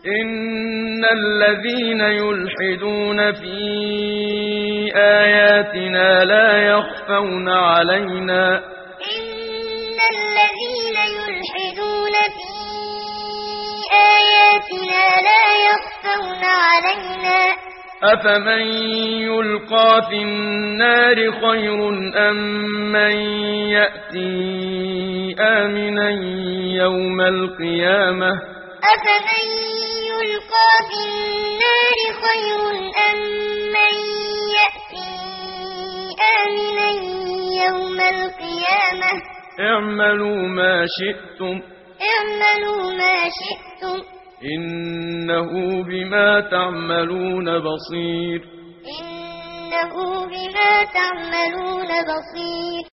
إن الذين يلحدون في آياتنا لا يخفون علينا إن الذين يلحدون في آياتنا لا يخفون علينا أفمن يلقى في النار خير أم من يأتي آمنا يوم القيامة أفمن يلقى في النار خير أم من يأتي آمنا يوم القيامة اعملوا ما شئتم اعملوا ما شئتم إنه بما تعملون بصير إنه بما تعملون بصير